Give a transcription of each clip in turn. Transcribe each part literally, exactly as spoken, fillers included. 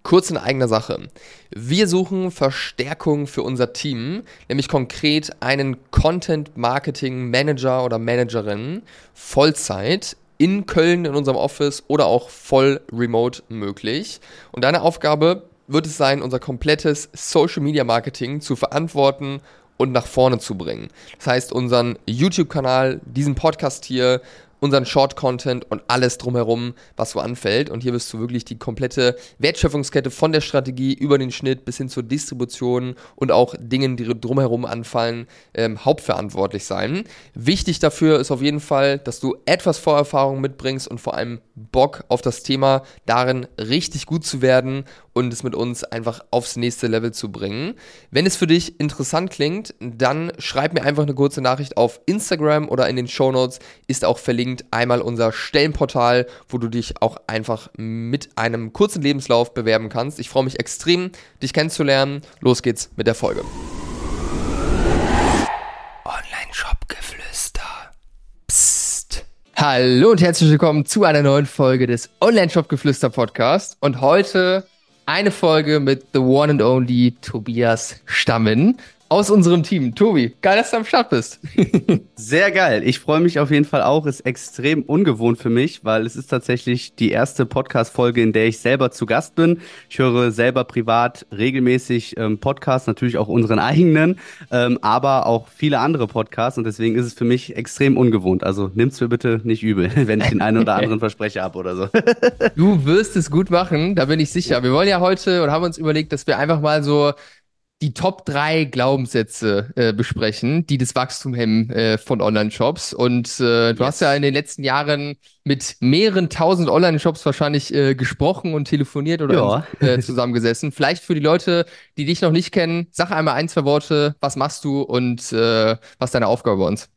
Kurz in eigener Sache. Wir suchen Verstärkung für unser Team, nämlich konkret einen Content Marketing Manager oder Managerin Vollzeit in Köln in unserem Office oder auch voll remote möglich. Und deine Aufgabe wird es sein, unser komplettes Social Media Marketing zu verantworten und nach vorne zu bringen. Das heißt, unseren YouTube-Kanal, diesen Podcast hier, unseren Short-Content und alles drumherum, was so anfällt. Und hier wirst du wirklich die komplette Wertschöpfungskette von der Strategie über den Schnitt bis hin zur Distribution und auch Dingen, die drumherum anfallen, ähm, hauptverantwortlich sein. Wichtig dafür ist auf jeden Fall, dass du etwas Vorerfahrung mitbringst und vor allem Bock auf das Thema, darin richtig gut zu werden und es mit uns einfach aufs nächste Level zu bringen. Wenn es für dich interessant klingt, dann schreib mir einfach eine kurze Nachricht auf Instagram oder in den Shownotes ist auch verlinkt einmal unser Stellenportal, wo du dich auch einfach mit einem kurzen Lebenslauf bewerben kannst. Ich freue mich extrem, dich kennenzulernen. Los geht's mit der Folge. Online-Shop-Geflüster. Psst. Hallo und herzlich willkommen zu einer neuen Folge des Online-Shop-Geflüster-Podcast. Und heute eine Folge mit the one and only Tobias Stammen aus unserem Team. Tobi, geil, dass du am Start bist. Sehr geil. Ich freue mich auf jeden Fall auch. Ist extrem ungewohnt für mich, weil es ist tatsächlich die erste Podcast-Folge, in der ich selber zu Gast bin. Ich höre selber privat regelmäßig ähm, Podcasts, natürlich auch unseren eigenen, ähm, aber auch viele andere Podcasts und deswegen ist es für mich extrem ungewohnt. Also nimm's mir bitte nicht übel, wenn ich den einen oder anderen Versprecher habe oder so. Du wirst es gut machen, da bin ich sicher. Wir wollen ja heute und haben uns überlegt, dass wir einfach mal so die Top drei Glaubenssätze äh, besprechen, die das Wachstum hemmen äh, von Online-Shops. Und äh, du hast ja Yes. in den letzten Jahren mit mehreren tausend Online-Shops wahrscheinlich äh, gesprochen und telefoniert oder in, Ja. äh, zusammengesessen. Vielleicht für die Leute, die dich noch nicht kennen, sag einmal ein, zwei Worte, was machst du und äh, was ist deine Aufgabe bei uns?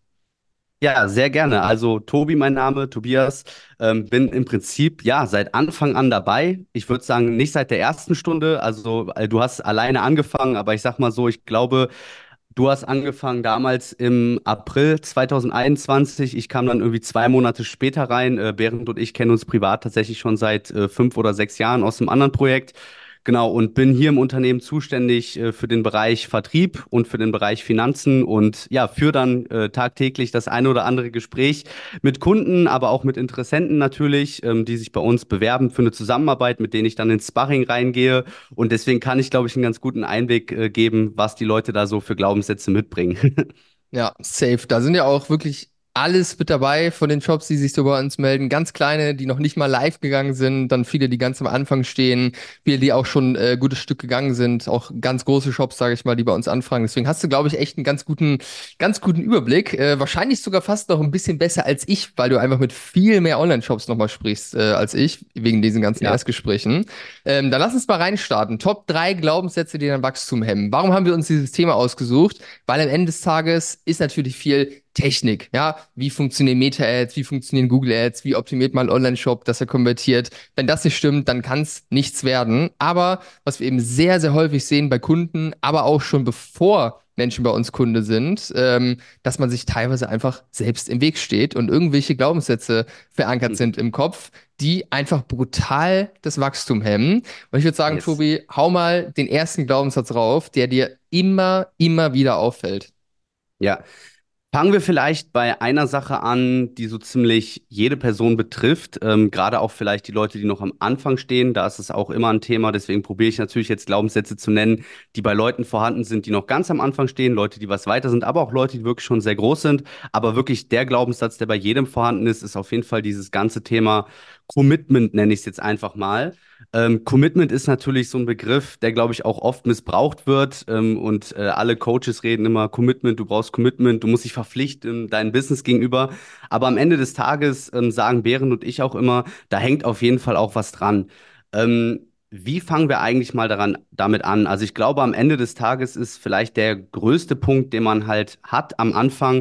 Ja, sehr gerne. Also Tobi, mein Name, Tobias, ähm, bin im Prinzip ja seit Anfang an dabei. Ich würde sagen, nicht seit der ersten Stunde. Also äh, du hast alleine angefangen, aber ich sag mal so, ich glaube, du hast angefangen damals im April zwanzig einundzwanzig. Ich kam dann irgendwie zwei Monate später rein. Äh, Berend und ich kennen uns privat tatsächlich schon seit äh, fünf oder sechs Jahren aus einem anderen Projekt. Genau, und bin hier im Unternehmen zuständig äh, für den Bereich Vertrieb und für den Bereich Finanzen und ja, führe dann äh, tagtäglich das eine oder andere Gespräch mit Kunden, aber auch mit Interessenten natürlich, ähm, die sich bei uns bewerben für eine Zusammenarbeit, mit denen ich dann ins Sparring reingehe. Und deswegen kann ich, glaube ich, einen ganz guten Einblick äh, geben, was die Leute da so für Glaubenssätze mitbringen. Ja, safe. Da sind ja auch wirklich alles mit dabei von den Shops, die sich so bei uns melden. Ganz kleine, die noch nicht mal live gegangen sind, dann viele, die ganz am Anfang stehen, viele, die auch schon äh, gutes Stück gegangen sind, auch ganz große Shops, sage ich mal, die bei uns anfragen. Deswegen hast du, glaube ich, echt einen ganz guten, ganz guten Überblick. Äh, wahrscheinlich sogar fast noch ein bisschen besser als ich, weil du einfach mit viel mehr Online-Shops nochmal sprichst äh, als ich, wegen diesen ganzen Ja. Erstgesprächen. Ähm, dann lass uns mal reinstarten. Top drei Glaubenssätze, die dein Wachstum hemmen. Warum haben wir uns dieses Thema ausgesucht? Weil am Ende des Tages ist natürlich viel Technik, ja, wie funktionieren Meta-Ads, wie funktionieren Google-Ads, wie optimiert man einen Online-Shop, dass er konvertiert. Wenn das nicht stimmt, dann kann es nichts werden. Aber was wir eben sehr, sehr häufig sehen bei Kunden, aber auch schon bevor Menschen bei uns Kunde sind, ähm, dass man sich teilweise einfach selbst im Weg steht und irgendwelche Glaubenssätze verankert sind im Kopf, die einfach brutal das Wachstum hemmen. Und ich würde sagen, Yes. Tobi, hau mal den ersten Glaubenssatz rauf, der dir immer, immer wieder auffällt. Ja. Fangen wir vielleicht bei einer Sache an, die so ziemlich jede Person betrifft. Ähm, gerade auch vielleicht die Leute, die noch am Anfang stehen. Da ist es auch immer ein Thema. Deswegen probiere ich natürlich jetzt Glaubenssätze zu nennen, die bei Leuten vorhanden sind, die noch ganz am Anfang stehen. Leute, die was weiter sind, aber auch Leute, die wirklich schon sehr groß sind. Aber wirklich der Glaubenssatz, der bei jedem vorhanden ist, ist auf jeden Fall dieses ganze Thema Commitment, nenne ich es jetzt einfach mal. Ähm, Commitment ist natürlich so ein Begriff, der, glaube ich, auch oft missbraucht wird. Ähm, und äh, alle Coaches reden immer Commitment, du brauchst Commitment, du musst dich verpflichten, deinem Business gegenüber. Aber am Ende des Tages ähm, sagen Behren und ich auch immer, da hängt auf jeden Fall auch was dran. Ähm, wie fangen wir eigentlich mal daran, damit an? Also ich glaube, am Ende des Tages ist vielleicht der größte Punkt, den man halt hat am Anfang,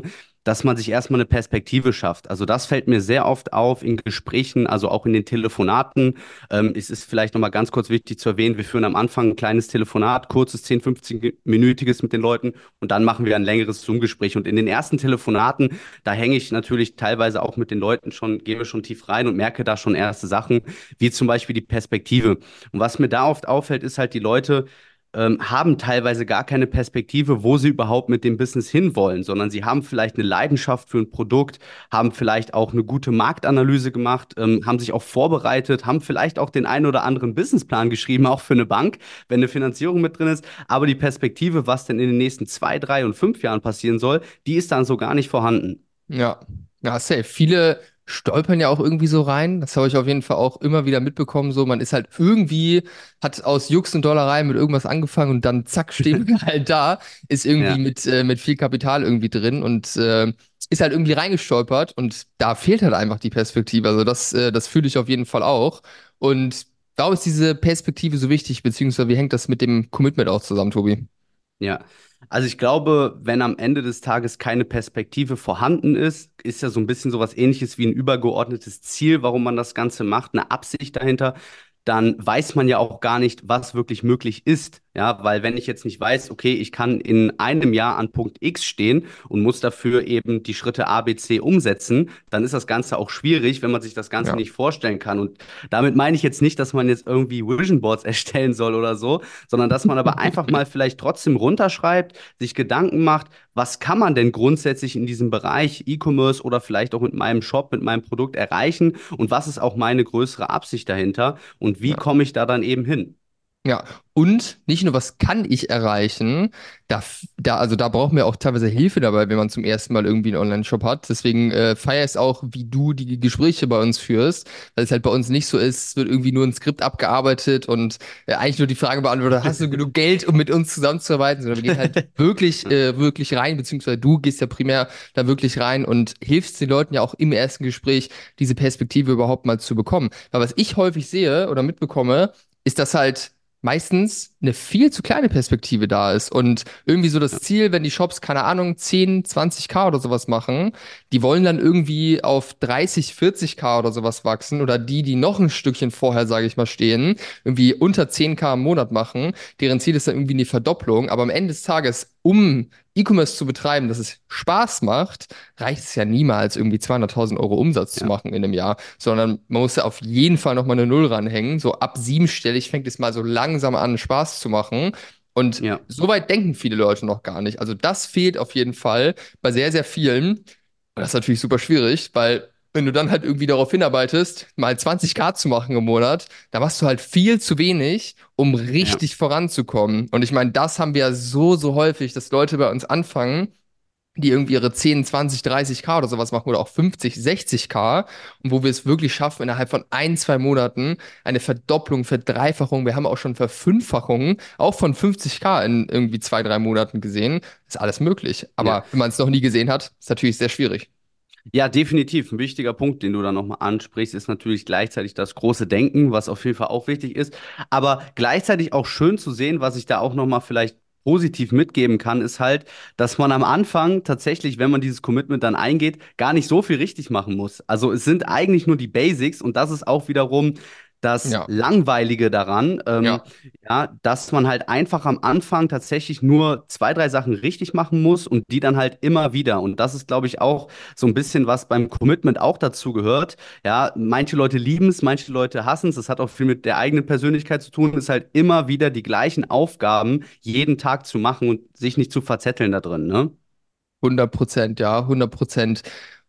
dass man sich erstmal eine Perspektive schafft. Also das fällt mir sehr oft auf in Gesprächen, also auch in den Telefonaten. Ähm, es ist vielleicht nochmal ganz kurz wichtig zu erwähnen, wir führen am Anfang ein kleines Telefonat, kurzes zehn, fünfzehn-minütiges mit den Leuten und dann machen wir ein längeres Zoom-Gespräch. Und in den ersten Telefonaten, da hänge ich natürlich teilweise auch mit den Leuten schon, gehe wir schon tief rein und merke da schon erste Sachen, wie zum Beispiel die Perspektive. Und was mir da oft auffällt, ist halt, die Leute ähm, haben teilweise gar keine Perspektive, wo sie überhaupt mit dem Business hinwollen, sondern sie haben vielleicht eine Leidenschaft für ein Produkt, haben vielleicht auch eine gute Marktanalyse gemacht, ähm, haben sich auch vorbereitet, haben vielleicht auch den einen oder anderen Businessplan geschrieben, auch für eine Bank, wenn eine Finanzierung mit drin ist. Aber die Perspektive, was denn in den nächsten zwei, drei und fünf Jahren passieren soll, die ist dann so gar nicht vorhanden. Ja, ja, safe. Viele stolpern ja auch irgendwie so rein. Das habe ich auf jeden Fall auch immer wieder mitbekommen. So, man ist halt irgendwie, hat aus Jux und Dollerei mit irgendwas angefangen und dann zack, steht man halt da, ist irgendwie Ja. mit, äh, mit viel Kapital irgendwie drin und äh, ist halt irgendwie reingestolpert und da fehlt halt einfach die Perspektive. Also das, äh, das fühle ich auf jeden Fall auch. Und warum ist diese Perspektive so wichtig, beziehungsweise wie hängt das mit dem Commitment auch zusammen, Tobi? Ja, also ich glaube, wenn am Ende des Tages keine Perspektive vorhanden ist, ist ja so ein bisschen sowas Ähnliches wie ein übergeordnetes Ziel, warum man das Ganze macht, eine Absicht dahinter, dann weiß man ja auch gar nicht, was wirklich möglich ist. Ja, weil wenn ich jetzt nicht weiß, okay, ich kann in einem Jahr an Punkt X stehen und muss dafür eben die Schritte A, B, C umsetzen, dann ist das Ganze auch schwierig, wenn man sich das Ganze Ja. nicht vorstellen kann. Und damit meine ich jetzt nicht, dass man jetzt irgendwie Vision Boards erstellen soll oder so, sondern dass man aber einfach mal vielleicht trotzdem runterschreibt, sich Gedanken macht, was kann man denn grundsätzlich in diesem Bereich E-Commerce oder vielleicht auch mit meinem Shop, mit meinem Produkt erreichen und was ist auch meine größere Absicht dahinter und wie Ja. komme ich da dann eben hin? Ja, und nicht nur, was kann ich erreichen, da, f- da, also da brauchen wir auch teilweise Hilfe dabei, wenn man zum ersten Mal irgendwie einen Online-Shop hat. Deswegen äh, feiere ich es auch, wie du die Gespräche bei uns führst, weil es halt bei uns nicht so ist, es wird irgendwie nur ein Skript abgearbeitet und äh, eigentlich nur die Frage beantwortet, hast du genug Geld, um mit uns zusammenzuarbeiten, sondern wir gehen halt wirklich, äh, wirklich rein, beziehungsweise du gehst ja primär da wirklich rein und hilfst den Leuten ja auch im ersten Gespräch, diese Perspektive überhaupt mal zu bekommen. Weil was ich häufig sehe oder mitbekomme, ist, dass halt meistens eine viel zu kleine Perspektive da ist. Und irgendwie so das Ziel, wenn die Shops, keine Ahnung, zehn, zwanzig K oder sowas machen, die wollen dann irgendwie auf dreißig, vierzig K oder sowas wachsen oder die, die noch ein Stückchen vorher, sage ich mal, stehen, irgendwie unter zehn K im Monat machen, deren Ziel ist dann irgendwie eine Verdopplung. Aber am Ende des Tages, um E-Commerce zu betreiben, dass es Spaß macht, reicht es ja niemals, irgendwie zweihunderttausend Euro Umsatz zu Ja, machen in einem Jahr, sondern man muss ja auf jeden Fall nochmal eine Null ranhängen. So ab siebenstellig fängt es mal so langsam an, Spaß zu machen. Und ja, so weit denken viele Leute noch gar nicht. Also das fehlt auf jeden Fall bei sehr, sehr vielen. Und das ist natürlich super schwierig, weil wenn du dann halt irgendwie darauf hinarbeitest, mal zwanzig K zu machen im Monat, da machst du halt viel zu wenig, um ja, richtig voranzukommen. Und ich meine, das haben wir ja so, so häufig, dass Leute bei uns anfangen, die irgendwie ihre zehn, zwanzig, dreißig K oder sowas machen oder auch fünfzig, sechzig K und wo wir es wirklich schaffen, innerhalb von ein, zwei Monaten eine Verdopplung, Verdreifachung, wir haben auch schon Verfünffachungen, auch von fünfzig K in irgendwie zwei, drei Monaten gesehen. Ist alles möglich. ja. Aber wenn man es noch nie gesehen hat, ist natürlich sehr schwierig. Ja, definitiv. Ein wichtiger Punkt, den du da nochmal ansprichst, ist natürlich gleichzeitig das große Denken, was auf jeden Fall auch wichtig ist. Aber gleichzeitig auch schön zu sehen, was ich da auch nochmal vielleicht positiv mitgeben kann, ist halt, dass man am Anfang tatsächlich, wenn man dieses Commitment dann eingeht, gar nicht so viel richtig machen muss. Also es sind eigentlich nur die Basics und das ist auch wiederum das Ja, Langweilige daran, ähm, ja. ja, dass man halt einfach am Anfang tatsächlich nur zwei, drei Sachen richtig machen muss und die dann halt immer wieder. Und das ist, glaube ich, auch so ein bisschen, was beim Commitment auch dazu gehört. Ja, manche Leute lieben es, manche Leute hassen es. Das hat auch viel mit der eigenen Persönlichkeit zu tun. Es ist halt immer wieder die gleichen Aufgaben jeden Tag zu machen und sich nicht zu verzetteln da drin, ne? hundert Prozent, ja, hundert Prozent.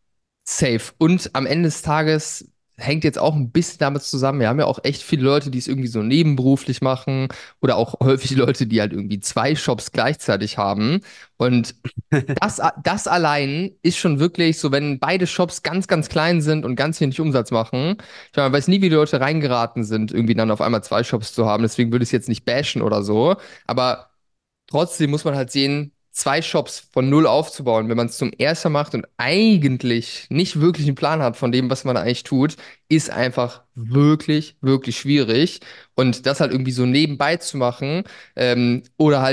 Safe. Und am Ende des Tages hängt jetzt auch ein bisschen damit zusammen. Wir haben ja auch echt viele Leute, die es irgendwie so nebenberuflich machen oder auch häufig Leute, die halt irgendwie zwei Shops gleichzeitig haben. Und das, das allein ist schon wirklich so, wenn beide Shops ganz, ganz klein sind und ganz wenig Umsatz machen. Ich meine, man weiß nie, wie die Leute reingeraten sind, irgendwie dann auf einmal zwei Shops zu haben. Deswegen würde ich es jetzt nicht bashen oder so. Aber trotzdem muss man halt sehen, zwei Shops von null aufzubauen, wenn man es zum ersten Mal macht und eigentlich nicht wirklich einen Plan hat von dem, was man eigentlich tut, ist einfach wirklich, wirklich schwierig. Und das halt irgendwie so nebenbei zu machen, ähm, oder halt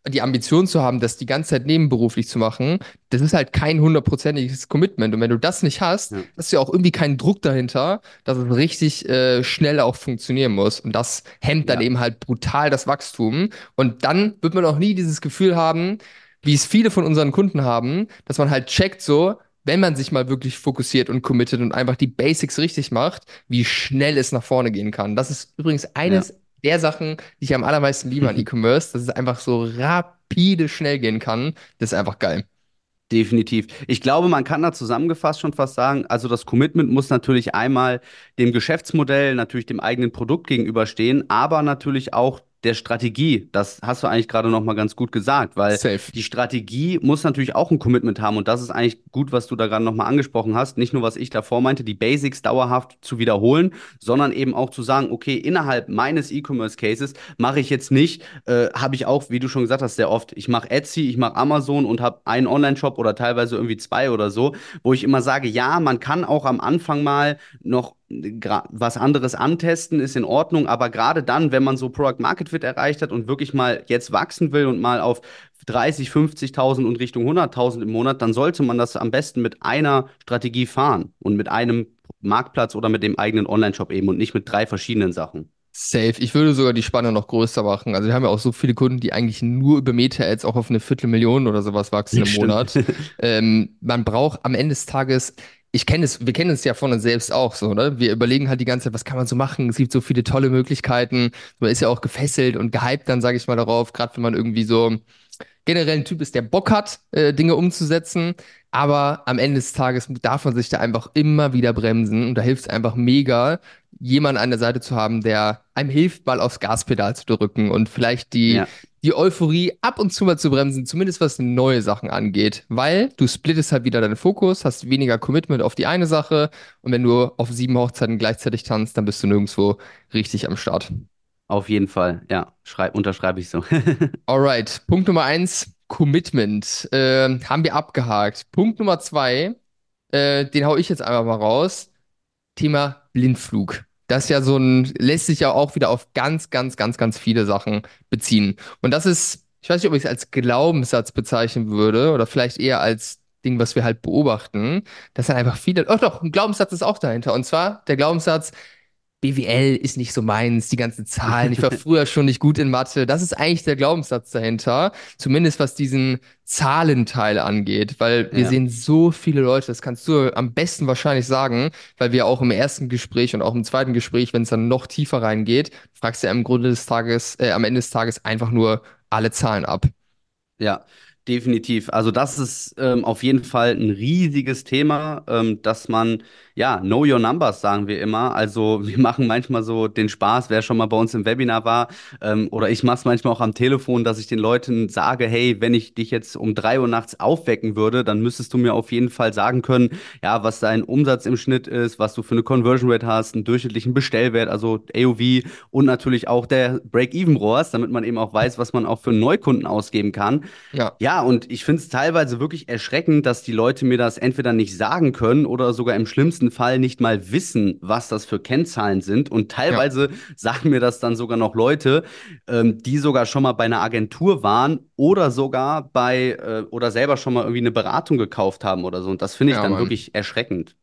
die Ambition zu haben, das die ganze Zeit nebenberuflich zu machen, das ist halt kein hundertprozentiges Commitment. Und wenn du das nicht hast, Ja, hast du ja auch irgendwie keinen Druck dahinter, dass es richtig äh, schnell auch funktionieren muss. Und das hemmt dann ja. eben halt brutal das Wachstum. Und dann wird man auch nie dieses Gefühl haben, wie es viele von unseren Kunden haben, dass man halt checkt so, wenn man sich mal wirklich fokussiert und committet und einfach die Basics richtig macht, wie schnell es nach vorne gehen kann. Das ist übrigens Ja. eines der Sachen, die ich am allermeisten liebe an E-Commerce, dass es einfach so rapide schnell gehen kann. Das ist einfach geil. Definitiv. Ich glaube, man kann da zusammengefasst schon fast sagen, also das Commitment muss natürlich einmal dem Geschäftsmodell, natürlich dem eigenen Produkt gegenüberstehen, aber natürlich auch der Strategie. Das hast du eigentlich gerade noch mal ganz gut gesagt, weil Safe. die Strategie muss natürlich auch ein Commitment haben und das ist eigentlich gut, was du da gerade noch mal angesprochen hast. Nicht nur, was ich davor meinte, die Basics dauerhaft zu wiederholen, sondern eben auch zu sagen, okay, innerhalb meines E-Commerce-Cases mache ich jetzt nicht, äh, habe ich auch, wie du schon gesagt hast, sehr oft, ich mache Etsy, ich mache Amazon und habe einen Online-Shop oder teilweise irgendwie zwei oder so, wo ich immer sage, ja, man kann auch am Anfang mal noch gra- was anderes antesten, ist in Ordnung, aber gerade dann, wenn man so Product Market Fit erreicht hat und wirklich mal jetzt wachsen will und mal auf dreißig, fünfzigtausend und Richtung hunderttausend im Monat, dann sollte man das am besten mit einer Strategie fahren und mit einem Marktplatz oder mit dem eigenen Online-Shop eben und nicht mit drei verschiedenen Sachen. Safe. Ich würde sogar die Spanne noch größer machen. Also wir haben ja auch so viele Kunden, die eigentlich nur über Meta-Ads auch auf eine Viertelmillion oder sowas wachsen im Stimmt. Monat. Ähm, man braucht am Ende des Tages, ich kenne es, wir kennen es ja von uns selbst auch so, ne? Wir überlegen halt die ganze Zeit, was kann man so machen? Es gibt so viele tolle Möglichkeiten. Man ist ja auch gefesselt und gehypt dann, sage ich mal, darauf, gerade wenn man irgendwie so generell ein Typ ist, der Bock hat, äh, Dinge umzusetzen. Aber am Ende des Tages darf man sich da einfach immer wieder bremsen. Und da hilft es einfach mega, jemanden an der Seite zu haben, der einem hilft, mal aufs Gaspedal zu drücken und vielleicht die, Ja. die Euphorie ab und zu mal zu bremsen, zumindest was neue Sachen angeht. Weil du splittest halt wieder deinen Fokus, hast weniger Commitment auf die eine Sache. Und wenn du auf sieben Hochzeiten gleichzeitig tanzt, dann bist du nirgendwo richtig am Start. Auf jeden Fall, ja, schreib, unterschreibe ich so. Alright, Punkt Nummer eins, Commitment. Ähm, haben wir abgehakt. Punkt Nummer zwei, äh, den hau ich jetzt einfach mal raus. Thema Blindflug. Das ist ja so ein, lässt sich ja auch wieder auf ganz, ganz, ganz, ganz viele Sachen beziehen. Und das ist, ich weiß nicht, ob ich es als Glaubenssatz bezeichnen würde oder vielleicht eher als Ding, was wir halt beobachten. Das sind einfach viele, oh doch, ein Glaubenssatz ist auch dahinter. Und zwar der Glaubenssatz, B W L ist nicht so meins, die ganzen Zahlen. Ich war früher schon nicht gut in Mathe. Das ist eigentlich der Glaubenssatz dahinter. Zumindest was diesen Zahlenteil angeht, weil wir Ja, sehen so viele Leute, das kannst du am besten wahrscheinlich sagen, weil wir auch im ersten Gespräch und auch im zweiten Gespräch, wenn es dann noch tiefer reingeht, fragst du ja im Grunde des Tages, äh, am Ende des Tages einfach nur alle Zahlen ab. ja, definitiv. Also das ist ähm, auf jeden Fall ein riesiges Thema, ähm, dass man, ja, know your numbers, sagen wir immer. Also wir machen manchmal so den Spaß, wer schon mal bei uns im Webinar war, ähm, oder ich mache es manchmal auch am Telefon, dass ich den Leuten sage, hey, wenn ich dich jetzt um drei Uhr nachts aufwecken würde, dann müsstest du mir auf jeden Fall sagen können, ja, was dein Umsatz im Schnitt ist, was du für eine Conversion Rate hast, einen durchschnittlichen Bestellwert, also A O V und natürlich auch der Break-Even-R O A S, damit man eben auch weiß, was man auch für einen Neukunden ausgeben kann. Ja, Ja, und ich finde es teilweise wirklich erschreckend, dass die Leute mir das entweder nicht sagen können oder sogar im schlimmsten Fall nicht mal wissen, was das für Kennzahlen sind. Und ja, teilweise sagen mir das dann sogar noch Leute, ähm, die sogar schon mal bei einer Agentur waren oder sogar bei äh, oder selber schon mal irgendwie eine Beratung gekauft haben oder so. Und das finde ich ja, dann Mann. wirklich erschreckend.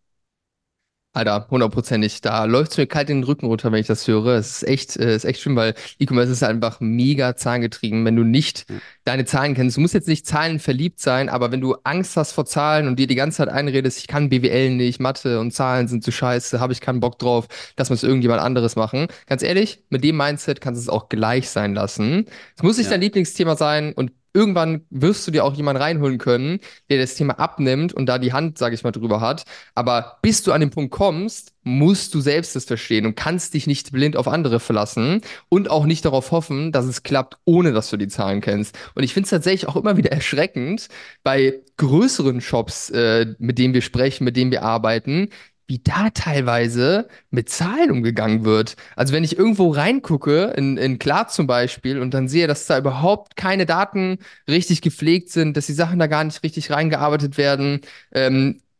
Alter, hundertprozentig. Da läuft es mir kalt in den Rücken runter, wenn ich das höre. Es ist echt, äh, ist echt schlimm, weil E-Commerce ist einfach mega zahlengetrieben. Wenn du nicht Ja, deine Zahlen kennst, du musst jetzt nicht Zahlen verliebt sein, aber wenn du Angst hast vor Zahlen und dir die ganze Zeit einredest, ich kann B W L nicht, Mathe und Zahlen sind zu scheiße, habe ich keinen Bock drauf, das muss irgendjemand anderes machen. Ganz ehrlich, mit dem Mindset kannst du es auch gleich sein lassen. Es muss nicht dein ja, Lieblingsthema sein und irgendwann wirst du dir auch jemanden reinholen können, der das Thema abnimmt und da die Hand, sage ich mal, drüber hat. Aber bis du an den Punkt kommst, musst du selbst es verstehen und kannst dich nicht blind auf andere verlassen und auch nicht darauf hoffen, dass es klappt, ohne dass du die Zahlen kennst. Und ich finde es tatsächlich auch immer wieder erschreckend bei größeren Shops, äh, mit denen wir sprechen, mit denen wir arbeiten, wie da teilweise mit Zahlen umgegangen wird. Also wenn ich irgendwo reingucke, in, in Klar zum Beispiel, und dann sehe, dass da überhaupt keine Daten richtig gepflegt sind, dass die Sachen da gar nicht richtig reingearbeitet werden, ähm,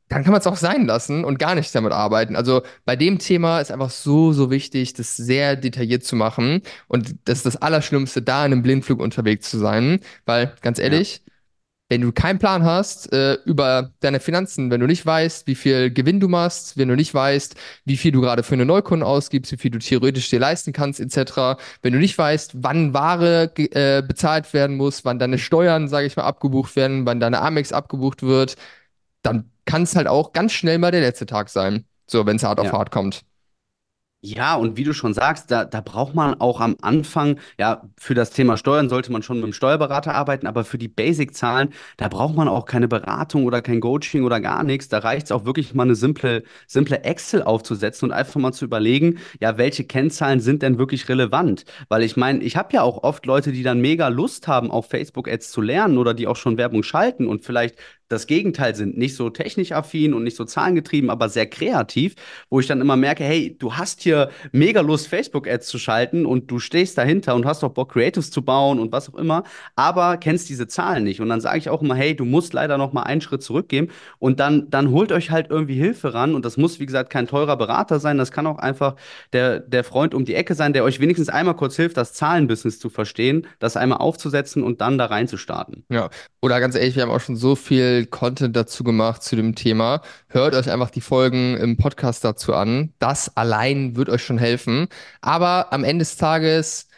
dann kann man es auch sein lassen und gar nicht damit arbeiten. Also bei dem Thema ist einfach so, so wichtig, das sehr detailliert zu machen. Und das ist das Allerschlimmste, da in einem Blindflug unterwegs zu sein. Weil, ganz Ja. ehrlich, wenn du keinen Plan hast äh, über deine Finanzen, wenn du nicht weißt, wie viel Gewinn du machst, wenn du nicht weißt, wie viel du gerade für eine Neukunden ausgibst, wie viel du theoretisch dir leisten kannst, et cetera, wenn du nicht weißt, wann Ware ge- äh, bezahlt werden muss, wann deine Steuern, sage ich mal, abgebucht werden, wann deine Amex abgebucht wird, dann kann es halt auch ganz schnell mal der letzte Tag sein. So, wenn es hart auf Ja. hart kommt. Ja, und wie du schon sagst, da, da braucht man auch am Anfang, ja, für das Thema Steuern sollte man schon mit dem Steuerberater arbeiten, aber für die Basic-Zahlen, da braucht man auch keine Beratung oder kein Coaching oder gar nichts. Da reicht es auch wirklich mal eine simple, simple Excel aufzusetzen und einfach mal zu überlegen, ja, welche Kennzahlen sind denn wirklich relevant? Weil ich meine, ich habe ja auch oft Leute, die dann mega Lust haben, auf Facebook-Ads zu lernen oder die auch schon Werbung schalten und vielleicht das Gegenteil sind, nicht so technisch affin und nicht so zahlengetrieben, aber sehr kreativ, wo ich dann immer merke, hey, du hast hier mega Lust, Facebook-Ads zu schalten und du stehst dahinter und hast auch Bock, Creatives zu bauen und was auch immer, aber kennst diese Zahlen nicht. Und dann sage ich auch immer, hey, du musst leider noch mal einen Schritt zurückgehen und dann, dann holt euch halt irgendwie Hilfe ran. Und das muss, wie gesagt, kein teurer Berater sein, das kann auch einfach der, der Freund um die Ecke sein, der euch wenigstens einmal kurz hilft, das Zahlenbusiness zu verstehen, das einmal aufzusetzen und dann da reinzustarten. Ja, oder ganz ehrlich, wir haben auch schon so viel Content dazu gemacht zu dem Thema. Hört euch einfach die Folgen im Podcast dazu an. Das allein wird euch schon helfen. Aber am Ende des Tages,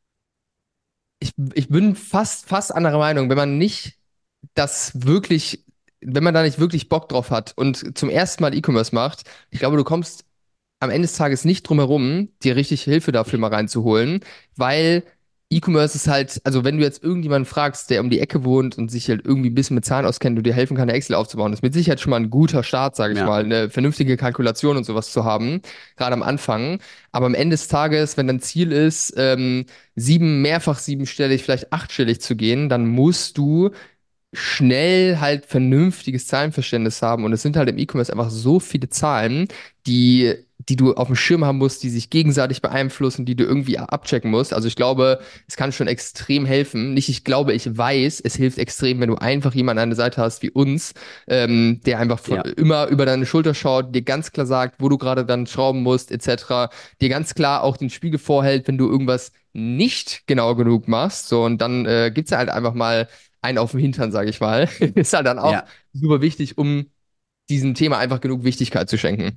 ich, ich bin fast, fast anderer Meinung, wenn man nicht das wirklich, wenn man da nicht wirklich Bock drauf hat und zum ersten Mal E-Commerce macht, ich glaube, du kommst am Ende des Tages nicht drum herum, dir richtig Hilfe dafür mal reinzuholen, weil E-Commerce ist halt, also wenn du jetzt irgendjemanden fragst, der um die Ecke wohnt und sich halt irgendwie ein bisschen mit Zahlen auskennt und dir helfen kann, eine Excel aufzubauen, ist mit Sicherheit schon mal ein guter Start, sage ich Ja. mal, eine vernünftige Kalkulation und sowas zu haben, gerade am Anfang. Aber am Ende des Tages, wenn dein Ziel ist, ähm, sieben, mehrfach siebenstellig, vielleicht achtstellig zu gehen, dann musst du schnell halt vernünftiges Zahlenverständnis haben. Und es sind halt im E-Commerce einfach so viele Zahlen, die, die du auf dem Schirm haben musst, die sich gegenseitig beeinflussen, die du irgendwie abchecken musst. Also ich glaube, es kann schon extrem helfen. Nicht, ich glaube, ich weiß, es hilft extrem, wenn du einfach jemanden an der Seite hast wie uns, ähm, der einfach von, Ja. immer über deine Schulter schaut, dir ganz klar sagt, wo du gerade dann schrauben musst, et cetera. Dir ganz klar auch den Spiegel vorhält, wenn du irgendwas nicht genau genug machst. So, und dann äh, gibt's ja halt einfach mal einen auf dem Hintern, sage ich mal. Ist halt dann auch Ja. super wichtig, um diesem Thema einfach genug Wichtigkeit zu schenken.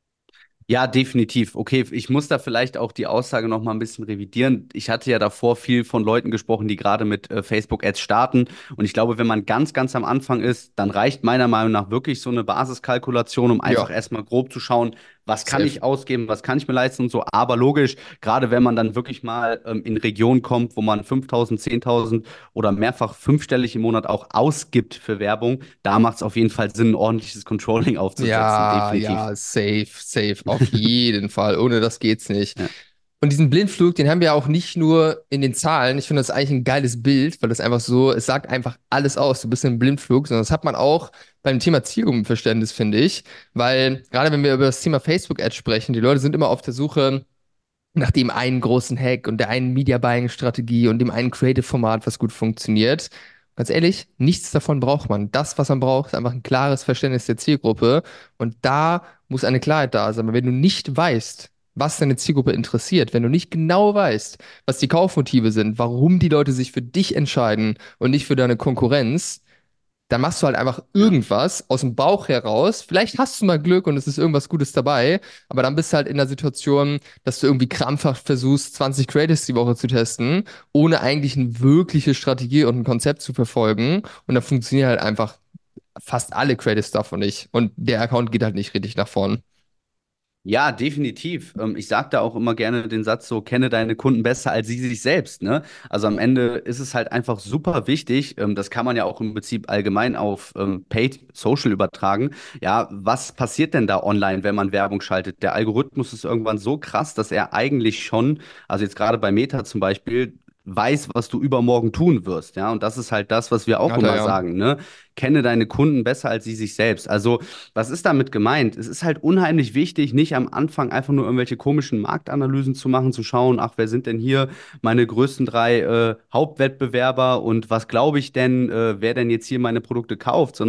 Ja, definitiv. Okay, ich muss da vielleicht auch die Aussage noch mal ein bisschen revidieren. Ich hatte ja davor viel von Leuten gesprochen, die gerade mit äh, Facebook-Ads starten. Und ich glaube, wenn man ganz, ganz am Anfang ist, dann reicht meiner Meinung nach wirklich so eine Basiskalkulation, um einfach Ja, erstmal grob zu schauen, was kann safe. ich ausgeben, was kann ich mir leisten und so. Aber logisch, gerade wenn man dann wirklich mal ähm, in Regionen kommt, wo man fünftausend, zehntausend oder mehrfach fünfstellig im Monat auch ausgibt für Werbung, da macht es auf jeden Fall Sinn, ein ordentliches Controlling aufzusetzen. Ja, Definitiv. ja, safe, safe, auf jeden Fall. Ohne das geht's nicht. Ja. Und diesen Blindflug, den haben wir auch nicht nur in den Zahlen. Ich finde das eigentlich ein geiles Bild, weil das einfach so, es sagt einfach alles aus. Du bist im Blindflug, sondern das hat man auch beim Thema Zielgruppenverständnis, finde ich. Weil gerade wenn wir über das Thema Facebook-Ads sprechen, die Leute sind immer auf der Suche nach dem einen großen Hack und der einen Media Buying Strategie und dem einen Creative Format, was gut funktioniert. Ganz ehrlich, nichts davon braucht man. Das, was man braucht, ist einfach ein klares Verständnis der Zielgruppe. Und da muss eine Klarheit da sein. Aber wenn du nicht weißt, was deine Zielgruppe interessiert, wenn du nicht genau weißt, was die Kaufmotive sind, warum die Leute sich für dich entscheiden und nicht für deine Konkurrenz, dann machst du halt einfach Ja. irgendwas aus dem Bauch heraus. Vielleicht hast du mal Glück und es ist irgendwas Gutes dabei, aber dann bist du halt in der Situation, dass du irgendwie krampfhaft versuchst, zwanzig Creatives die Woche zu testen, ohne eigentlich eine wirkliche Strategie und ein Konzept zu verfolgen. Und dann funktionieren halt einfach fast alle Creatives davon nicht. Und der Account geht halt nicht richtig nach vorn. Ja, definitiv. Ähm, ich sage da auch immer gerne den Satz so, kenne deine Kunden besser als sie sich selbst, ne? Also am Ende ist es halt einfach super wichtig, ähm, das kann man ja auch im Prinzip allgemein auf ähm, Paid Social übertragen. Ja, was passiert denn da online, wenn man Werbung schaltet? Der Algorithmus ist irgendwann so krass, dass er eigentlich schon, also jetzt gerade bei Meta zum Beispiel, weiß, was du übermorgen tun wirst, ja? Und das ist halt das, was wir auch Alter, immer ja. sagen, ne? Kenne deine Kunden besser als sie sich selbst. Also was ist damit gemeint? Es ist halt unheimlich wichtig, nicht am Anfang einfach nur irgendwelche komischen Marktanalysen zu machen, zu schauen, ach, wer sind denn hier meine größten drei äh, Hauptwettbewerber und was glaube ich denn, äh, wer denn jetzt hier meine Produkte kauft, sondern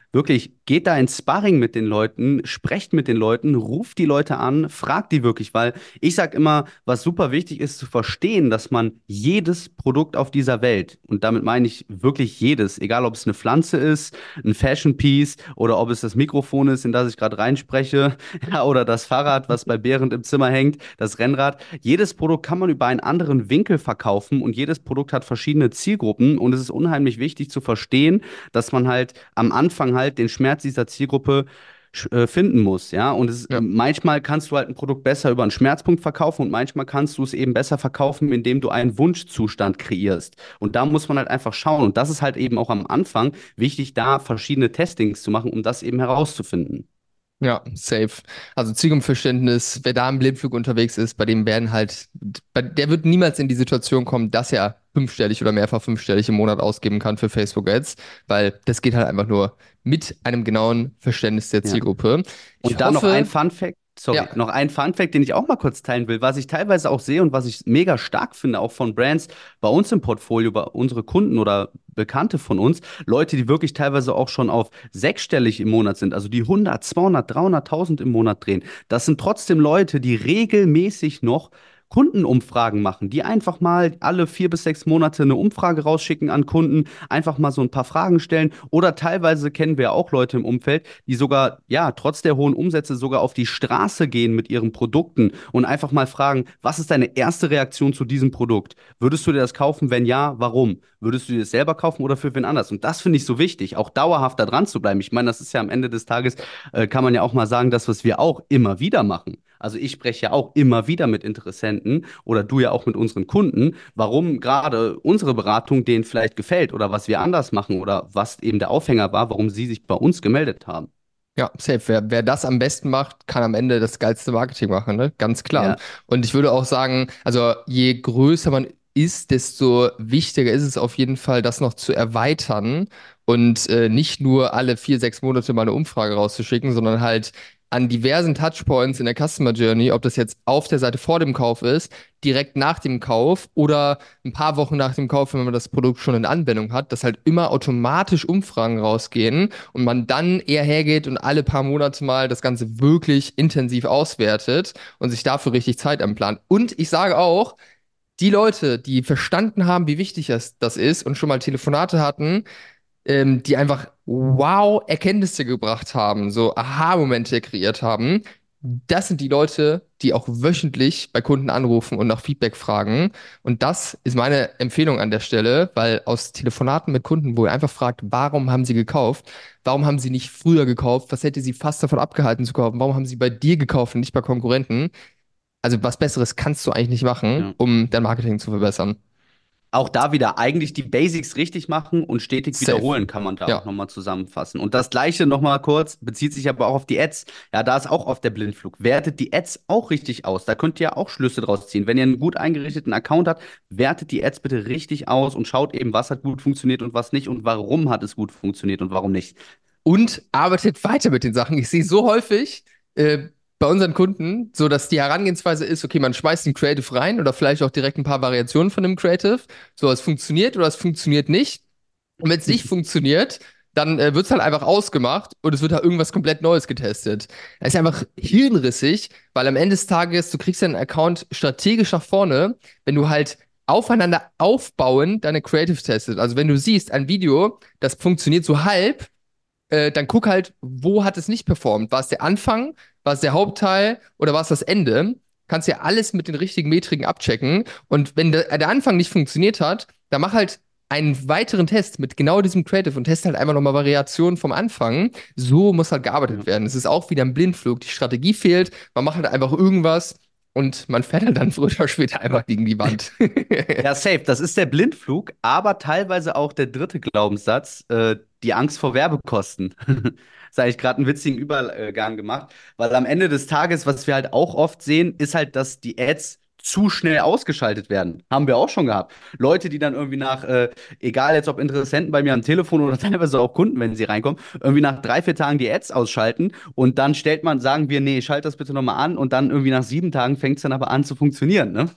wirklich, geht da ins Sparring mit den Leuten, sprecht mit den Leuten, ruft die Leute an, fragt die wirklich, weil ich sag immer, was super wichtig ist zu verstehen, dass man jedes Produkt auf dieser Welt, und damit meine ich wirklich jedes, egal ob es eine Pflanze ist, ein Fashion Piece oder ob es das Mikrofon ist, in das ich gerade reinspreche, ja, oder das Fahrrad, was bei Behrendt im Zimmer hängt, das Rennrad. Jedes Produkt kann man über einen anderen Winkel verkaufen und jedes Produkt hat verschiedene Zielgruppen und es ist unheimlich wichtig zu verstehen, dass man halt am Anfang halt den Schmerz dieser Zielgruppe sch- äh, finden muss, ja. Und es, Ja. manchmal kannst du halt ein Produkt besser über einen Schmerzpunkt verkaufen und manchmal kannst du es eben besser verkaufen, indem du einen Wunschzustand kreierst. Und da muss man halt einfach schauen. Und das ist halt eben auch am Anfang wichtig, da verschiedene Testings zu machen, um das eben herauszufinden. Ja, safe. Also Zielgruppenverständnis, wer da im Blindflug unterwegs ist, bei dem werden halt, bei, der wird niemals in die Situation kommen, dass er fünfstellig oder mehrfach fünfstellig im Monat ausgeben kann für Facebook Ads, weil das geht halt einfach nur mit einem genauen Verständnis der Ja. Zielgruppe. Ich Und da noch ein hoffe, Fun Fact, ja, sorry, noch ein Fun Fact, den ich auch mal kurz teilen will, was ich teilweise auch sehe und was ich mega stark finde, auch von Brands bei uns im Portfolio, bei unsere Kunden oder Bekannte von uns, Leute, die wirklich teilweise auch schon auf sechsstellig im Monat sind, also die hundert, zweihundert, dreihunderttausend im Monat drehen. Das sind trotzdem Leute, die regelmäßig noch Kundenumfragen machen, die einfach mal alle vier bis sechs Monate eine Umfrage rausschicken an Kunden, einfach mal so ein paar Fragen stellen. Oder teilweise kennen wir auch Leute im Umfeld, die sogar, ja, trotz der hohen Umsätze sogar auf die Straße gehen mit ihren Produkten und einfach mal fragen, was ist deine erste Reaktion zu diesem Produkt? Würdest du dir das kaufen? Wenn ja, warum? Würdest du dir das selber kaufen oder für wen anders? Und das finde ich so wichtig, auch dauerhaft da dran zu bleiben. Ich meine, das ist ja am Ende des Tages, äh, kann man ja auch mal sagen, das, was wir auch immer wieder machen. Also ich spreche ja auch immer wieder mit Interessenten oder du ja auch mit unseren Kunden, warum gerade unsere Beratung denen vielleicht gefällt oder was wir anders machen oder was eben der Aufhänger war, warum sie sich bei uns gemeldet haben. ja, safe. Wer, wer das am besten macht, kann am Ende das geilste Marketing machen, ne? Ganz klar. Ja, Und ich würde auch sagen, also je größer man ist, desto wichtiger ist es auf jeden Fall, das noch zu erweitern und äh, nicht nur alle vier, sechs Monate mal eine Umfrage rauszuschicken, sondern halt an diversen Touchpoints in der Customer Journey, ob das jetzt auf der Seite vor dem Kauf ist, direkt nach dem Kauf oder ein paar Wochen nach dem Kauf, wenn man das Produkt schon in Anwendung hat, dass halt immer automatisch Umfragen rausgehen und man dann eher hergeht und alle paar Monate mal das Ganze wirklich intensiv auswertet und sich dafür richtig Zeit einplant. Und ich sage auch, die Leute, die verstanden haben, wie wichtig das, das ist und schon mal Telefonate hatten, ähm, die einfach Wow-Erkenntnisse gebracht haben, so Aha-Momente kreiert haben. Das sind die Leute, die auch wöchentlich bei Kunden anrufen und nach Feedback fragen. Und das ist meine Empfehlung an der Stelle, weil aus Telefonaten mit Kunden, wo ihr einfach fragt, warum haben sie gekauft? Warum haben sie nicht früher gekauft? Was hätte sie fast davon abgehalten zu kaufen? Warum haben sie bei dir gekauft und nicht bei Konkurrenten? Also was Besseres kannst du eigentlich nicht machen, ja. um dein Marketing zu verbessern. Auch da wieder eigentlich die Basics richtig machen und stetig Safe. wiederholen, kann man da auch Ja. nochmal zusammenfassen. Und das Gleiche nochmal kurz, bezieht sich aber auch auf die Ads. Ja, da ist auch oft der Blindflug. Wertet die Ads auch richtig aus. Da könnt ihr auch Schlüsse draus ziehen. Wenn ihr einen gut eingerichteten Account habt, wertet die Ads bitte richtig aus und schaut eben, was hat gut funktioniert und was nicht und warum hat es gut funktioniert und warum nicht. Und arbeitet weiter mit den Sachen. Ich sehe so häufig äh, bei unseren Kunden, so dass die Herangehensweise ist, okay, man schmeißt ein Creative rein oder vielleicht auch direkt ein paar Variationen von dem Creative. So, es funktioniert oder es funktioniert nicht. Und wenn es nicht funktioniert, dann äh, wird es halt einfach ausgemacht und es wird halt irgendwas komplett Neues getestet. Das ist einfach hirnrissig, weil am Ende des Tages, du kriegst deinen Account strategisch nach vorne, wenn du halt aufeinander aufbauen deine Creative testet. Also wenn du siehst, ein Video, das funktioniert so halb, äh, dann guck halt, wo hat es nicht performt? War es der Anfang? War es der Hauptteil? Oder war es das Ende? Kannst ja alles mit den richtigen Metriken abchecken. Und wenn der, der Anfang nicht funktioniert hat, dann mach halt einen weiteren Test mit genau diesem Creative und test halt einfach nochmal Variationen vom Anfang. So muss halt gearbeitet Ja. werden. Es ist auch wieder ein Blindflug. Die Strategie fehlt. Man macht halt einfach irgendwas und man fährt halt dann früher oder später einfach gegen die Wand. Ja, safe. Das ist der Blindflug, aber teilweise auch der dritte Glaubenssatz, äh, die Angst vor Werbekosten. Das habe ich gerade einen witzigen Übergang gemacht, weil am Ende des Tages, was wir halt auch oft sehen, ist halt, dass die Ads zu schnell ausgeschaltet werden. Haben wir auch schon gehabt. Leute, die dann irgendwie nach, äh, egal jetzt ob Interessenten bei mir am Telefon oder teilweise auch Kunden, wenn sie reinkommen, irgendwie nach drei, vier Tagen die Ads ausschalten und dann stellt man, sagen wir, nee, schalt das bitte nochmal an und dann irgendwie nach sieben Tagen fängt es dann aber an zu funktionieren, ne?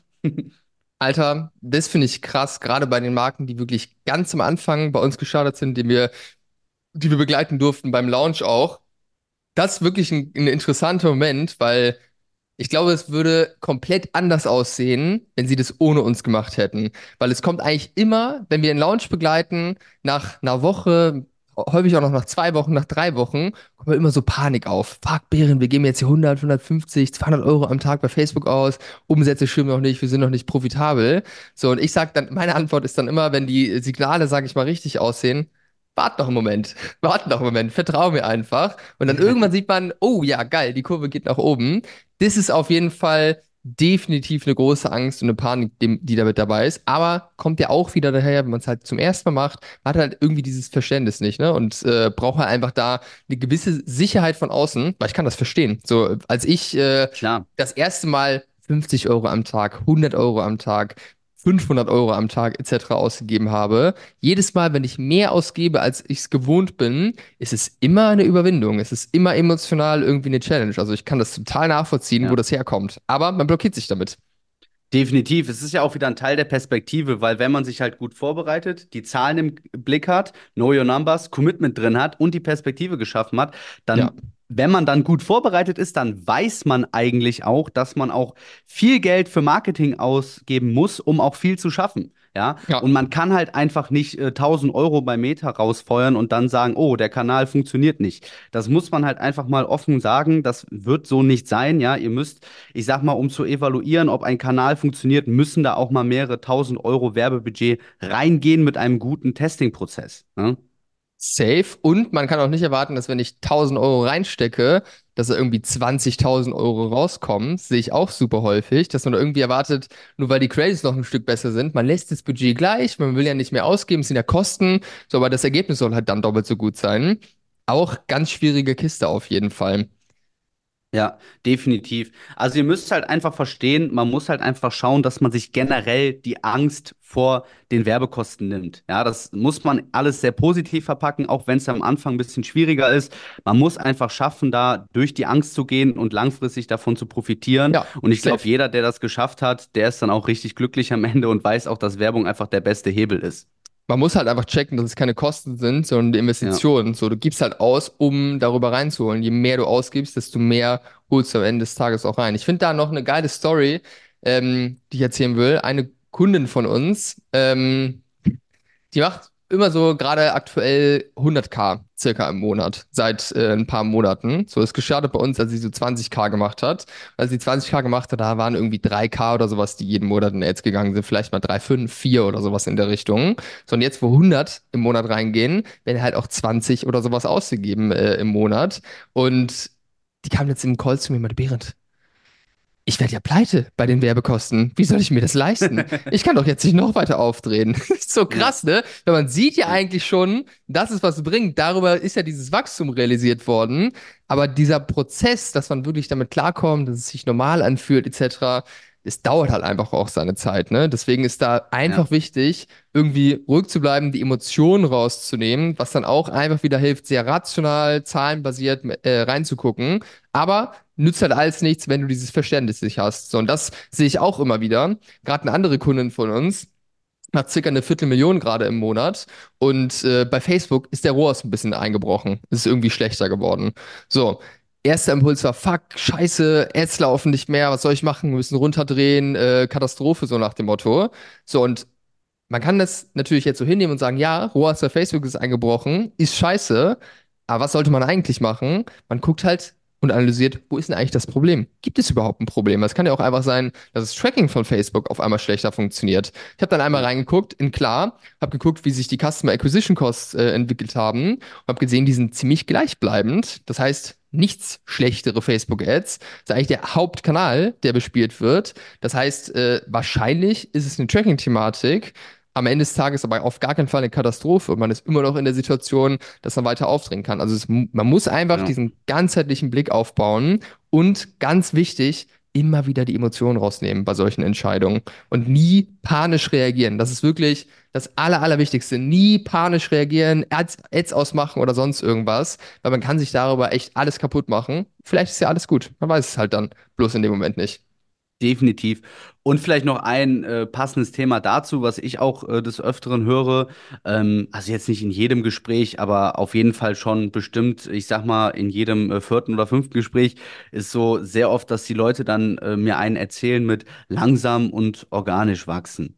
Alter, das finde ich krass, gerade bei den Marken, die wirklich ganz am Anfang bei uns gestartet sind, die wir die wir begleiten durften beim Launch auch. Das ist wirklich ein, ein interessanter Moment, weil ich glaube, es würde komplett anders aussehen, wenn sie das ohne uns gemacht hätten. Weil es kommt eigentlich immer, wenn wir einen Launch begleiten, nach einer Woche, häufig auch noch nach zwei Wochen, nach drei Wochen, kommt immer so Panik auf. Fuck, Bären, wir geben jetzt hier hundert, hundertfünfzig, zweihundert Euro am Tag bei Facebook aus. Umsätze stimmen noch nicht, wir sind noch nicht profitabel. So, und ich sag dann, meine Antwort ist dann immer, wenn die Signale, sage ich mal, richtig aussehen, wart noch einen Moment, wart noch einen Moment, vertrau mir einfach. Und dann irgendwann sieht man, oh ja, geil, die Kurve geht nach oben. Das ist auf jeden Fall definitiv eine große Angst und eine Panik, die, die damit dabei ist. Aber kommt ja auch wieder daher, wenn man es halt zum ersten Mal macht, man hat halt irgendwie dieses Verständnis nicht, ne? Und äh, braucht halt einfach da eine gewisse Sicherheit von außen, weil ich kann das verstehen. So, als ich äh, Klar. das erste Mal fünfzig Euro am Tag, hundert Euro am Tag, fünfhundert Euro am Tag et cetera ausgegeben habe, jedes Mal, wenn ich mehr ausgebe, als ich es gewohnt bin, ist es immer eine Überwindung. Es ist immer emotional irgendwie eine Challenge. Also ich kann das total nachvollziehen, wo Ja. das herkommt. Aber man blockiert sich damit. Definitiv. Es ist ja auch wieder ein Teil der Perspektive, weil wenn man sich halt gut vorbereitet, die Zahlen im Blick hat, Know Your Numbers, Commitment drin hat und die Perspektive geschaffen hat, Ja, dann, wenn man dann gut vorbereitet ist, dann weiß man eigentlich auch, dass man auch viel Geld für Marketing ausgeben muss, um auch viel zu schaffen. Ja, ja. und man kann halt einfach nicht äh, tausend Euro bei Meta rausfeuern und dann sagen, oh, der Kanal funktioniert nicht. Das muss man halt einfach mal offen sagen. Das wird so nicht sein. Ja, ihr müsst, ich sag mal, um zu evaluieren, ob ein Kanal funktioniert, müssen da auch mal mehrere tausend Euro Werbebudget reingehen mit einem guten Testing-Prozess. Ne? Safe. Und man kann auch nicht erwarten, dass wenn ich tausend Euro reinstecke, dass da irgendwie zwanzigtausend Euro rauskommen. Das sehe ich auch super häufig, dass man irgendwie erwartet, nur weil die Credits noch ein Stück besser sind, man lässt das Budget gleich, man will ja nicht mehr ausgeben, es sind ja Kosten, so, aber das Ergebnis soll halt dann doppelt so gut sein. Auch ganz schwierige Kiste auf jeden Fall. Ja, definitiv. Also ihr müsst halt einfach verstehen, man muss halt einfach schauen, dass man sich generell die Angst vor den Werbekosten nimmt. Ja, das muss man alles sehr positiv verpacken, auch wenn es am Anfang ein bisschen schwieriger ist. Man muss einfach schaffen, da durch die Angst zu gehen und langfristig davon zu profitieren. Ja, Und ich glaube, safe. jeder, der das geschafft hat, der ist dann auch richtig glücklich am Ende und weiß auch, dass Werbung einfach der beste Hebel ist. Man muss halt einfach checken, dass es keine Kosten sind, sondern die Ja, Investitionen. So, du gibst halt aus, um darüber reinzuholen. Je mehr du ausgibst, desto mehr holst du am Ende des Tages auch rein. Ich finde da noch eine geile Story, ähm, die ich erzählen will. Eine Kundin von uns, ähm, die macht immer so gerade aktuell hunderttausend circa im Monat, seit äh, ein paar Monaten. So ist gestartet bei uns, als sie so zwanzigtausend gemacht hat. Als sie zwanzigtausend gemacht hat, da waren irgendwie dreitausend oder sowas, die jeden Monat in Ads gegangen sind. Vielleicht mal drei, fünf, vier oder sowas in der Richtung. So, und jetzt, wo hundert im Monat reingehen, werden halt auch zwanzig oder sowas ausgegeben äh, im Monat. Und die kam jetzt in den Call zu mir, meinte, Behrend, ich werde ja pleite bei den Werbekosten. Wie soll ich mir das leisten? Ich kann doch jetzt nicht noch weiter aufdrehen. Ist so ja, krass, ne? Weil man sieht ja ja, eigentlich schon, dass es was bringt. Darüber ist ja dieses Wachstum realisiert worden. Aber dieser Prozess, dass man wirklich damit klarkommt, dass es sich normal anfühlt, et cetera, es dauert halt einfach auch seine Zeit, ne? Deswegen ist da ja, einfach wichtig, irgendwie ruhig zu bleiben, die Emotionen rauszunehmen, was dann auch einfach wieder hilft, sehr rational, zahlenbasiert äh, reinzugucken. Aber nützt halt alles nichts, wenn du dieses Verständnis nicht hast. So, und das sehe ich auch immer wieder. Gerade eine andere Kundin von uns macht circa eine Viertelmillion gerade im Monat. Und äh, bei Facebook ist der R O A S ein bisschen eingebrochen. Es ist irgendwie schlechter geworden. So, erster Impuls war, fuck, scheiße, Ads laufen nicht mehr, was soll ich machen? Wir müssen runterdrehen, äh, Katastrophe, so nach dem Motto. So, und man kann das natürlich jetzt so hinnehmen und sagen, ja, R O A S bei Facebook ist eingebrochen, ist scheiße, aber was sollte man eigentlich machen? Man guckt halt und analysiert, wo ist denn eigentlich das Problem? Gibt es überhaupt ein Problem? Es kann ja auch einfach sein, dass das Tracking von Facebook auf einmal schlechter funktioniert. Ich habe dann einmal ja, reingeguckt in Klar, habe geguckt, wie sich die Customer Acquisition Costs äh, entwickelt haben und habe gesehen, die sind ziemlich gleichbleibend. Das heißt, nichts schlechtere Facebook-Ads. Das ist eigentlich der Hauptkanal, der bespielt wird. Das heißt, äh, wahrscheinlich ist es eine Tracking-Thematik, am Ende des Tages aber auf gar keinen Fall eine Katastrophe. Man ist immer noch in der Situation, dass man weiter aufdrehen kann. Also es, man muss einfach ja, diesen ganzheitlichen Blick aufbauen und ganz wichtig, immer wieder die Emotionen rausnehmen bei solchen Entscheidungen und nie panisch reagieren. Das ist wirklich das Aller, Allerwichtigste. Nie panisch reagieren, Ads, Ads ausmachen oder sonst irgendwas, weil man kann sich darüber echt alles kaputt machen. Vielleicht ist ja alles gut. Man weiß es halt dann bloß in dem Moment nicht. Definitiv. Und vielleicht noch ein äh, passendes Thema dazu, was ich auch äh, des Öfteren höre. Ähm, also jetzt nicht in jedem Gespräch, aber auf jeden Fall schon bestimmt, ich sag mal, in jedem äh, vierten oder fünften Gespräch ist so sehr oft, dass die Leute dann äh, mir einen erzählen mit langsam und organisch wachsen.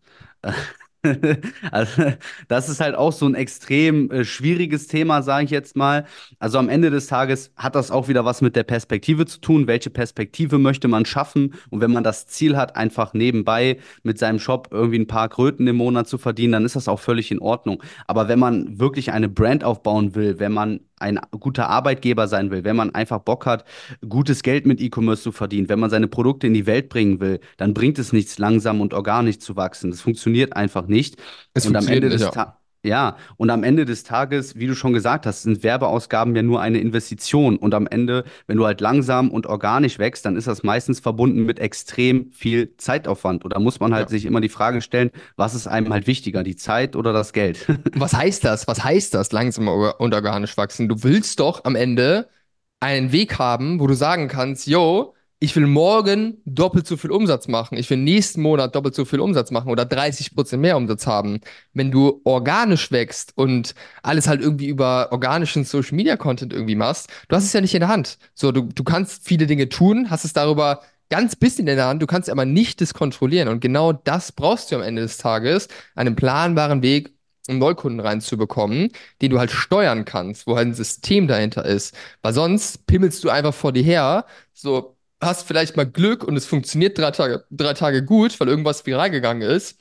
Also, das ist halt auch so ein extrem äh, schwieriges Thema, sage ich jetzt mal. Also am Ende des Tages hat das auch wieder was mit der Perspektive zu tun. Welche Perspektive möchte man schaffen? Und wenn man das Ziel hat, einfach nebenbei mit seinem Shop irgendwie ein paar Kröten im Monat zu verdienen, dann ist das auch völlig in Ordnung. Aber wenn man wirklich eine Brand aufbauen will, wenn man ein guter Arbeitgeber sein will, wenn man einfach Bock hat, gutes Geld mit E-Commerce zu verdienen, wenn man seine Produkte in die Welt bringen will, dann bringt es nichts, langsam und organisch zu wachsen. Das funktioniert einfach nicht. Es Und am funktioniert Ende nicht, des ja. Ta ja, und am Ende des Tages, wie du schon gesagt hast, sind Werbeausgaben ja nur eine Investition. Und am Ende, wenn du halt langsam und organisch wächst, dann ist das meistens verbunden mit extrem viel Zeitaufwand. Und da muss man halt Ja. sich immer die Frage stellen, was ist einem halt wichtiger, die Zeit oder das Geld? Was heißt das? Was heißt das, langsam und organisch wachsen? Du willst doch am Ende einen Weg haben, wo du sagen kannst, yo, ich will morgen doppelt so viel Umsatz machen, ich will nächsten Monat doppelt so viel Umsatz machen oder dreißig Prozent mehr Umsatz haben. Wenn du organisch wächst und alles halt irgendwie über organischen Social Media Content irgendwie machst, du hast es ja nicht in der Hand. So, du, du kannst viele Dinge tun, hast es darüber ganz bisschen in der Hand, du kannst aber nicht das kontrollieren. Und genau das brauchst du am Ende des Tages, einen planbaren Weg, um Neukunden reinzubekommen, den du halt steuern kannst, wo halt ein System dahinter ist. Weil sonst pimmelst du einfach vor dir her, so hast vielleicht mal Glück und es funktioniert drei Tage, drei Tage gut, weil irgendwas viral gegangen ist.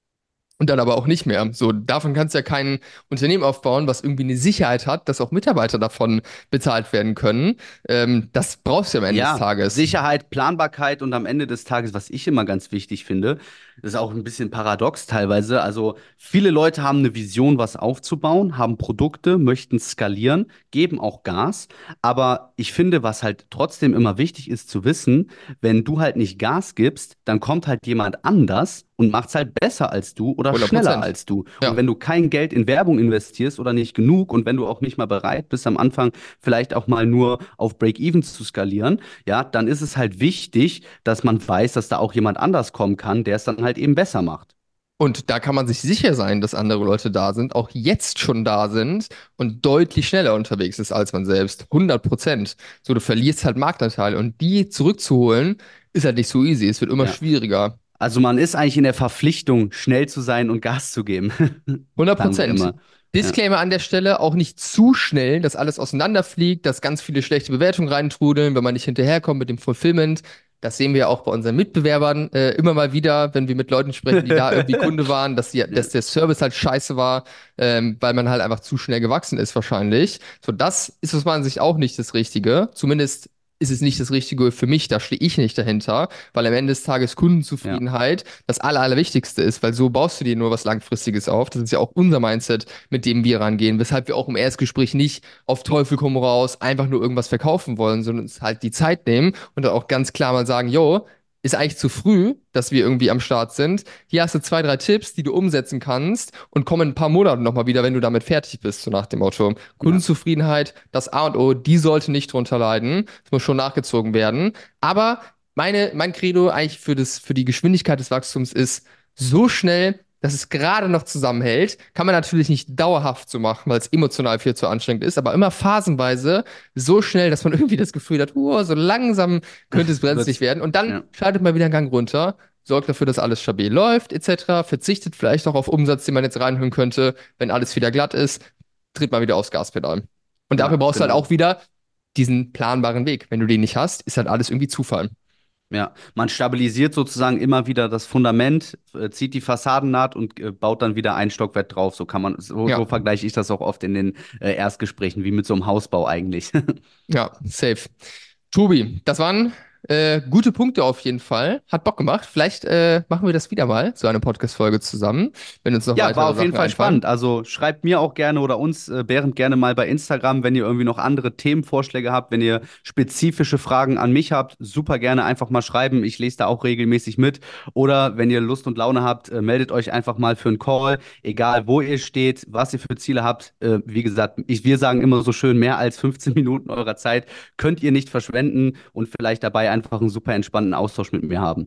Und dann aber auch nicht mehr. So, davon kannst du ja kein Unternehmen aufbauen, was irgendwie eine Sicherheit hat, dass auch Mitarbeiter davon bezahlt werden können. Ähm, das brauchst du am Ende des Ja, Tages. Sicherheit, Planbarkeit und am Ende des Tages, was ich immer ganz wichtig finde, das ist auch ein bisschen paradox teilweise. Also viele Leute haben eine Vision, was aufzubauen, haben Produkte, möchten skalieren, geben auch Gas. Aber ich finde, was halt trotzdem immer wichtig ist zu wissen, wenn du halt nicht Gas gibst, dann kommt halt jemand anders und macht es halt besser als du oder hundert schneller Prozent. als du. Und Ja. wenn du kein Geld in Werbung investierst oder nicht genug und wenn du auch nicht mal bereit bist, am Anfang vielleicht auch mal nur auf Break-Evens zu skalieren, ja, dann ist es halt wichtig, dass man weiß, dass da auch jemand anders kommen kann, der es dann halt eben besser macht. Und da kann man sich sicher sein, dass andere Leute da sind, auch jetzt schon da sind und deutlich schneller unterwegs ist als man selbst. hundert Prozent. So, du verlierst halt Marktanteile und die zurückzuholen, ist halt nicht so easy. Es wird immer Ja. schwieriger. Also man ist eigentlich in der Verpflichtung, schnell zu sein und Gas zu geben. hundert Sagen wir Prozent. immer. Ja. Disclaimer an der Stelle, auch nicht zu schnell, dass alles auseinanderfliegt, dass ganz viele schlechte Bewertungen reintrudeln, wenn man nicht hinterherkommt mit dem Fulfillment. Das sehen wir ja auch bei unseren Mitbewerbern äh, immer mal wieder, wenn wir mit Leuten sprechen, die da irgendwie Kunde waren, dass, die, Ja. dass der Service halt scheiße war, ähm, weil man halt einfach zu schnell gewachsen ist wahrscheinlich. So, das ist aus meiner Sicht auch nicht das Richtige. Zumindest ist es nicht das Richtige für mich, da stehe ich nicht dahinter, weil am Ende des Tages Ja. Kundenzufriedenheit das Aller, Allerwichtigste ist, weil so baust du dir nur was Langfristiges auf. Das ist ja auch unser Mindset, mit dem wir rangehen, weshalb wir auch im Erstgespräch nicht auf Teufel komm raus einfach nur irgendwas verkaufen wollen, sondern uns halt die Zeit nehmen und dann auch ganz klar mal sagen, yo, ist eigentlich zu früh, dass wir irgendwie am Start sind. Hier hast du zwei, drei Tipps, die du umsetzen kannst und komm in ein paar Monaten nochmal wieder, wenn du damit fertig bist, so nach dem Motto. Ja. Kundenzufriedenheit, das A und O, die sollte nicht drunter leiden. Es muss schon nachgezogen werden. Aber meine, mein Credo eigentlich für das, für die Geschwindigkeit des Wachstums ist so schnell, dass es gerade noch zusammenhält. Kann man natürlich nicht dauerhaft so machen, weil es emotional viel zu anstrengend ist, aber immer phasenweise so schnell, dass man irgendwie das Gefühl hat, oh, so langsam könnte es brenzlig Wird's. werden. Und dann Ja. schaltet man wieder einen Gang runter, sorgt dafür, dass alles stabil läuft, et cetera. Verzichtet vielleicht auch auf Umsatz, den man jetzt reinholen könnte, wenn alles wieder glatt ist, tritt mal wieder aufs Gaspedal. Und dafür Ja, brauchst du halt genau. auch wieder diesen planbaren Weg. Wenn du den nicht hast, ist halt alles irgendwie Zufall. Ja, man stabilisiert sozusagen immer wieder das Fundament, äh, zieht die Fassadennaht und äh, baut dann wieder ein Stockwerk drauf. So kann man, so, Ja, so vergleiche ich das auch oft in den äh, Erstgesprächen, wie mit so einem Hausbau eigentlich. ja, safe. Tobi, das waren äh, gute Punkte auf jeden Fall. Hat Bock gemacht. Vielleicht äh, machen wir das wieder mal, so eine Podcast-Folge zusammen, wenn uns noch Ja, war weitere auf jeden Sachen Fall einfallen. spannend. Also schreibt mir auch gerne oder uns, äh, Behrend, gerne mal bei Instagram, wenn ihr irgendwie noch andere Themenvorschläge habt, wenn ihr spezifische Fragen an mich habt, super gerne einfach mal schreiben. Ich lese da auch regelmäßig mit. Oder wenn ihr Lust und Laune habt, äh, meldet euch einfach mal für einen Call, egal wo ihr steht, was ihr für Ziele habt. Äh, wie gesagt, ich, wir sagen immer so schön, mehr als fünfzehn Minuten eurer Zeit könnt ihr nicht verschwenden und vielleicht dabei einfach einen super entspannten Austausch mit mir haben.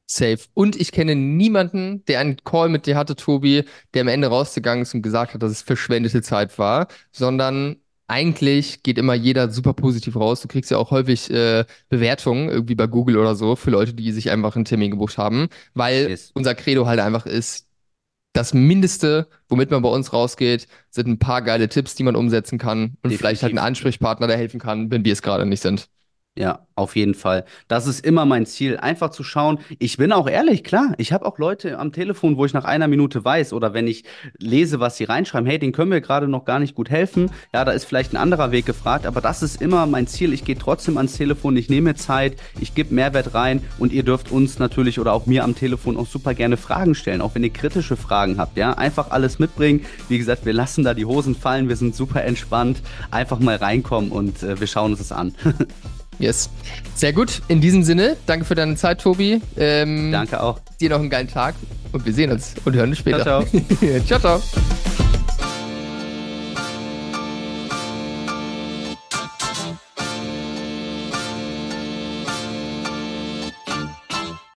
Safe. Und ich kenne niemanden, der einen Call mit dir hatte, Tobi, der am Ende rausgegangen ist und gesagt hat, dass es verschwendete Zeit war, sondern eigentlich geht immer jeder super positiv raus. Du kriegst ja auch häufig äh, Bewertungen, irgendwie bei Google oder so, für Leute, die sich einfach einen Termin gebucht haben, weil Yes, unser Credo halt einfach ist, das Mindeste, womit man bei uns rausgeht, sind ein paar geile Tipps, die man umsetzen kann und vielleicht halt einen definitiv. Ansprechpartner, der helfen kann, wenn wir es gerade nicht sind. Ja, auf jeden Fall. Das ist immer mein Ziel, einfach zu schauen. Ich bin auch ehrlich, klar, ich habe auch Leute am Telefon, wo ich nach einer Minute weiß oder wenn ich lese, was sie reinschreiben, hey, den können wir gerade noch gar nicht gut helfen. Ja, da ist vielleicht ein anderer Weg gefragt, aber das ist immer mein Ziel. Ich gehe trotzdem ans Telefon, ich nehme mir Zeit, ich gebe Mehrwert rein und ihr dürft uns natürlich oder auch mir am Telefon auch super gerne Fragen stellen, auch wenn ihr kritische Fragen habt, ja. Einfach alles mitbringen. Wie gesagt, wir lassen da die Hosen fallen, wir sind super entspannt. Einfach mal reinkommen und äh, wir schauen uns das an. Yes. Sehr gut. In diesem Sinne, danke für deine Zeit, Tobi. Ähm, Danke auch. dir noch einen geilen Tag und wir sehen uns und hören uns Ciao, später. ciao. Ciao, ciao.